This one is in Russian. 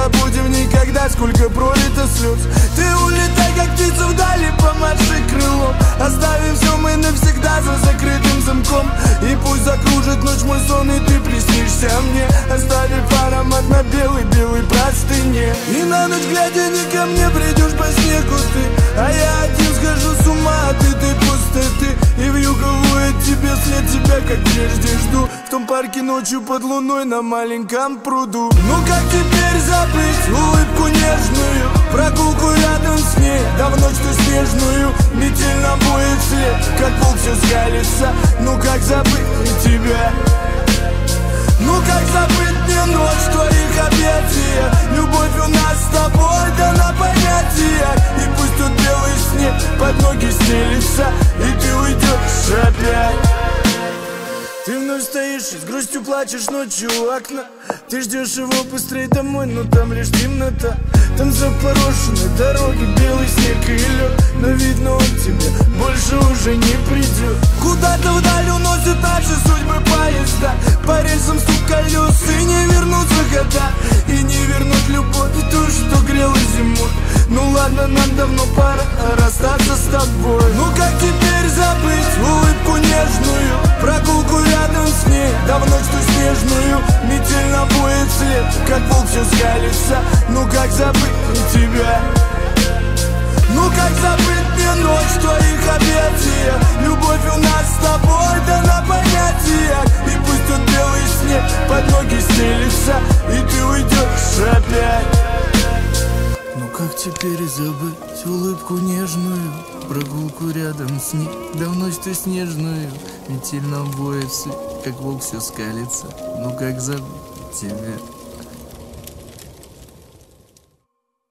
забудем никогда, сколько пролито слез. Ты улетай, как птица вдали, помаши крылом. Оставим все мы навсегда за закрытым замком. И пусть закружит ночь мой сон, и ты приснишься мне, оставив аромат на белой-белой простыне. И на ночь глядя не ко мне придешь по снегу ты, а я один схожу с ума от этой пустоты. И вьюга воет тебе след, тебя как прежде жду в том парке ночью под луной на маленьком пруду. Ну как теперь забыть улыбку нежную, прогулку рядом с ней, да в ночь ту снежную. Метель нам будет след, как волк все скалится. Ну как забыть тебя? Ну как забыть мне ночь в твоих объятиях? Любовь у нас с тобой дана понятия. И пусть тут белый снег под ноги стелится, и ты уйдешь опять. Ты вновь стоишь и с грустью плачешь ночью у окна. Ты ждешь его быстрее домой, но там лишь темнота. Там запорошены дороги, белый снег и лед, но видно он тебе больше уже не придет. Куда-то вдаль уносят наши судьбы поезда, по рельсам стук колес, и не вернутся года, и не вернуть любовь, ту, что грела зимой. Ну ладно, нам давно пора расстаться с тобой. Ну как теперь забыть улыбку нежную, прогулку рядом с ней, да в ночь ту снежную. Метель набоет след, как волк все скалится. Ну как забыть тебя? Ну как забыть мне ночь в твоих объятиях? Любовь у нас с тобой дана понятия. И пусть тут белый снег под ноги стелится, и ты уйдешь опять. Ну как теперь забыть улыбку нежную, прогулку рядом с ней, да в ночь-то снежную. Метель нам боится, как волк все скалится. Ну как забыть тебя?